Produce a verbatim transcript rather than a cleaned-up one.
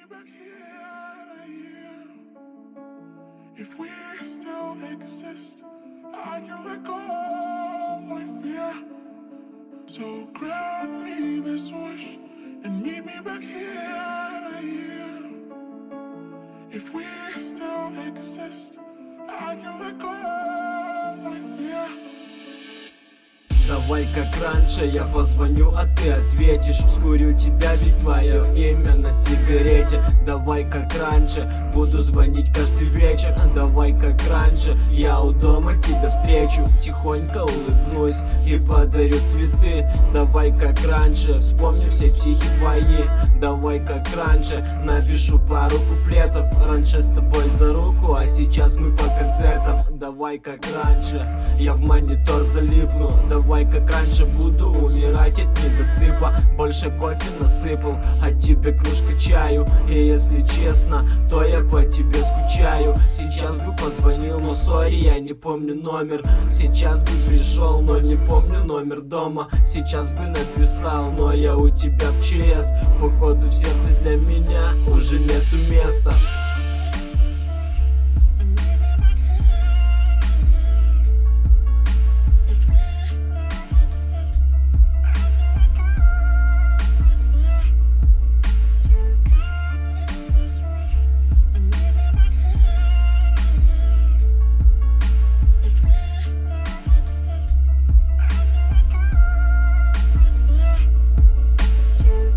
back here a year. If we still exist, I can let go of my fear. So grant me this wish and meet me back here a year. If we still exist, I can let go of my fear. Давай как раньше, я позвоню, а ты ответишь. Скурю тебя, ведь твое имя на сигарете. Давай как раньше, буду звонить каждый вечер. Давай как раньше, я у дома тебя встречу. Тихонько улыбнусь и подарю цветы. Давай как раньше, вспомню все психи твои. Давай как раньше, напишу пару куплетов. Раньше с тобой за руку, а сейчас мы по концертам. Давай как раньше, я в монитор залипну. Давай как раньше, буду умирать от недосыпа. Больше кофе насыпал, а тебе кружка чаю. И если честно, то я по тебе скучаю. Сейчас бы позвонил, но сори, я не помню номер. Сейчас бы пришел, но не помню номер дома. Сейчас бы написал, но я у тебя в ЧС. Походу в сердце для меня уже нету места.